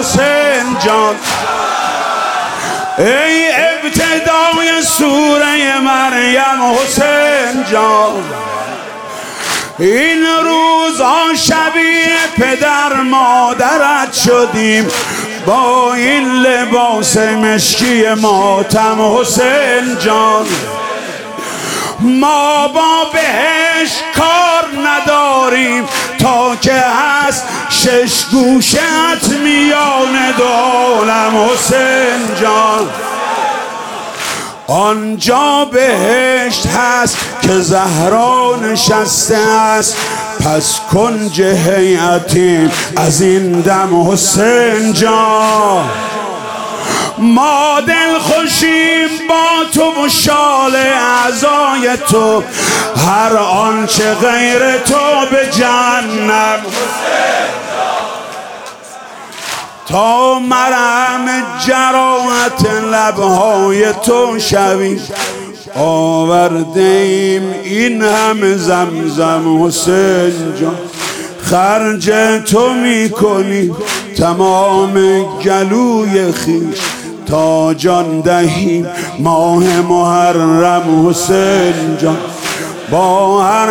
حسین جان. ای ابتدای سوره مریم حسین جان، این روزا شبیه پدر مادرت شدیم با این لباس مشکی ماتم حسین جان. ما با بهشت کار نداریم تا که هست شش گوشت میان دو عالم حسین جان. آنجا بهشت هست که زهرا نشسته است، پس کنج هیئتیم از این دم حسین جان. ما دل خوشیم با تو و شال اعضای تو، هر آنچه غیر تو به جهنم تا مرهم جراحت لبهای تو شوی. آورده ایم این همه زمزم حسین جان، خرج تو میکنی تمام گلوی خیش تا جان دهیم ماه محرم حسین جان. با هر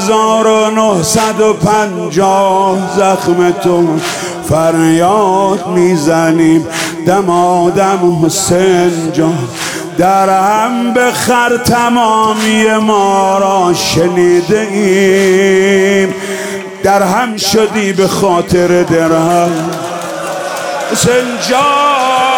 1950 زخم تو فریاد میزنیم دمادم حسین جان. در هم بخر تمامی ما را شنیده ایم، در هم شدی به خاطر درهم حسین جان.